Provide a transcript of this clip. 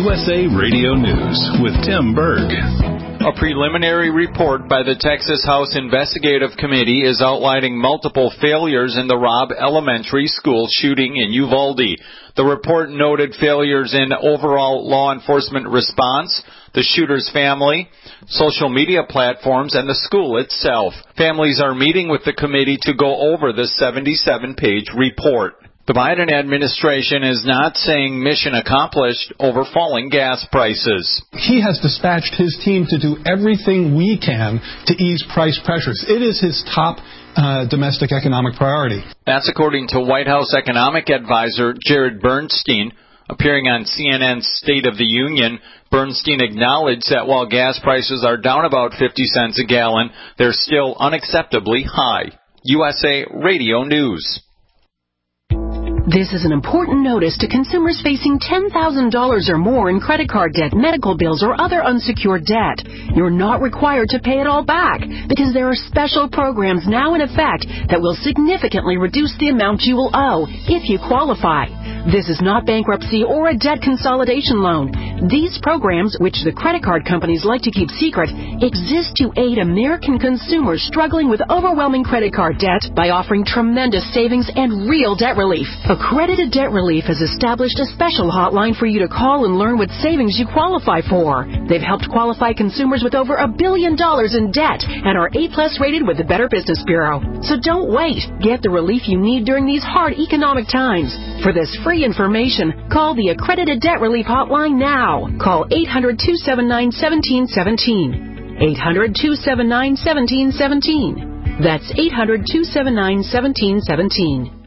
USA Radio News with Tim Berg. A preliminary report by the Texas House Investigative Committee is outlining multiple failures in the Robb Elementary School shooting in Uvalde. The report noted failures in overall law enforcement response, the shooter's family, social media platforms, and the school itself. Families are meeting with the committee to go over the 77-page report. The Biden administration is not saying mission accomplished over falling gas prices. He has dispatched his team to do everything we can to ease price pressures. It is his top domestic economic priority. That's according to White House economic advisor Jared Bernstein. Appearing on CNN's State of the Union, Bernstein acknowledged that while gas prices are down about 50 cents a gallon, they're still unacceptably high. USA Radio News. This is an important notice to consumers facing $10,000 or more in credit card debt, medical bills, or other unsecured debt. You're not required to pay it all back because there are special programs now in effect that will significantly reduce the amount you will owe if you qualify. This is not bankruptcy or a debt consolidation loan. These programs, which the credit card companies like to keep secret, exist to aid American consumers struggling with overwhelming credit card debt by offering tremendous savings and real debt relief. Accredited Debt Relief has established a special hotline for you to call and learn what savings you qualify for. They've helped qualify consumers with over $1 billion in debt and are A+ rated with the Better Business Bureau. So don't wait. Get the relief you need during these hard economic times. For this free information, call the Accredited Debt Relief hotline now. Call 800-279-1717. 800-279-1717. That's 800-279-1717.